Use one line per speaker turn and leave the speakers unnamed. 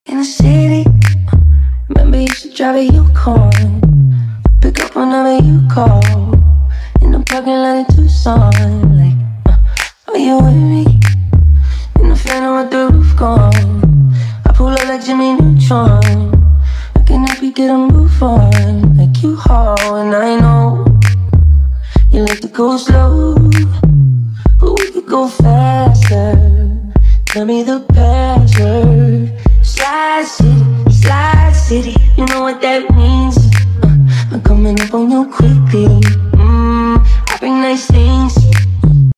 in the city. Remember you should drive a Yukon. Pick up whenever you call. In the parking lot in Tucson. Like, are you with me? In the Phantom with the roof gone. I pull up like Jimmy Neutron. I can help you get a move on. Like you haul, and I know you like to go slow, but we could go faster. Tell me the password.